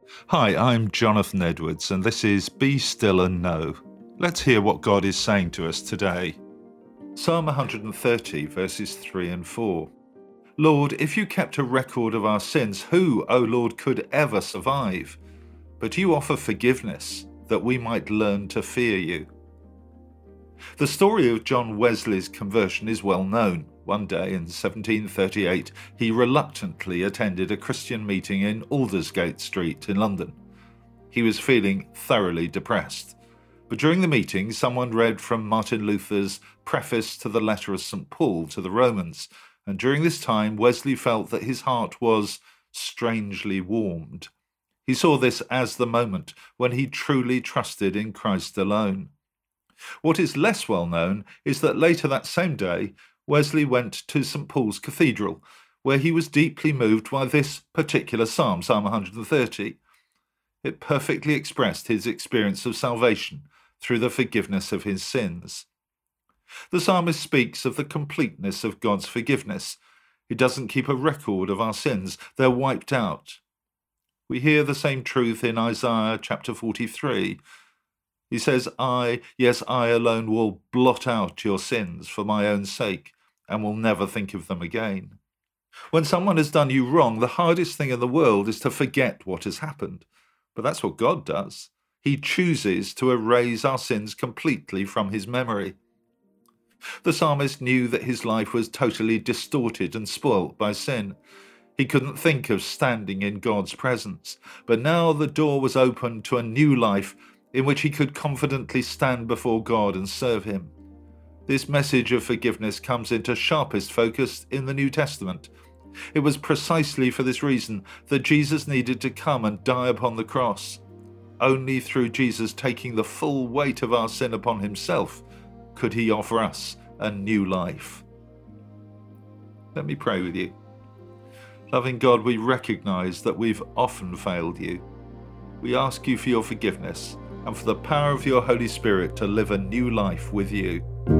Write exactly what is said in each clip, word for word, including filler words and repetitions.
Hi, I'm Jonathan Edwards, and this is Be Still and Know. Let's hear what God is saying to us today. Psalm one hundred thirty, verses three and four. Lord, if you kept a record of our sins, who, O Lord, could ever survive? But you offer forgiveness, that we might learn to fear you. The story of John Wesley's conversion is well known. One day in seventeen thirty-eight, he reluctantly attended a Christian meeting in Aldersgate Street in London. He was feeling thoroughly depressed. But during the meeting, someone read from Martin Luther's preface to the letter of Saint Paul to the Romans, and during this time, Wesley felt that his heart was strangely warmed. He saw this as the moment when he truly trusted in Christ alone. What is less well known is that later that same day, Wesley went to Saint Paul's Cathedral, where he was deeply moved by this particular psalm, Psalm one hundred thirty. It perfectly expressed his experience of salvation through the forgiveness of his sins. The psalmist speaks of the completeness of God's forgiveness. He doesn't keep a record of our sins. They're wiped out. We hear the same truth in Isaiah chapter forty-three. He says, I, yes, I alone will blot out your sins for my own sake and will never think of them again. When someone has done you wrong, the hardest thing in the world is to forget what has happened. But that's what God does. He chooses to erase our sins completely from his memory. The psalmist knew that his life was totally distorted and spoilt by sin. He couldn't think of standing in God's presence. But now the door was open to a new life in which he could confidently stand before God and serve him. This message of forgiveness comes into sharpest focus in the New Testament. It was precisely for this reason that Jesus needed to come and die upon the cross. Only through Jesus taking the full weight of our sin upon himself could he offer us a new life. Let me pray with you. Loving God, we recognize that we've often failed you. We ask you for your forgiveness and for the power of your Holy Spirit to live a new life with you.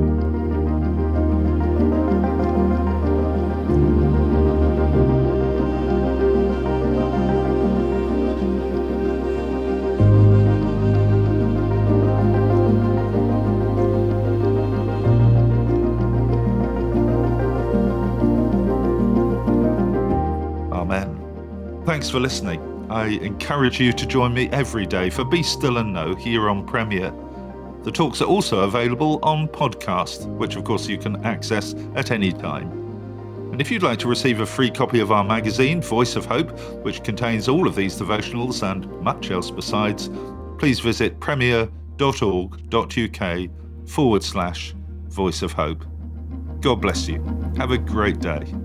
Amen. Thanks for listening. I encourage you to join me every day for Be Still and Know here on Premier. The talks are also available on podcast, which of course you can access at any time. And if you'd like to receive a free copy of our magazine, Voice of Hope, which contains all of these devotionals and much else besides, please visit premier.org.uk forward slash Voice of Hope. God bless you. Have a great day.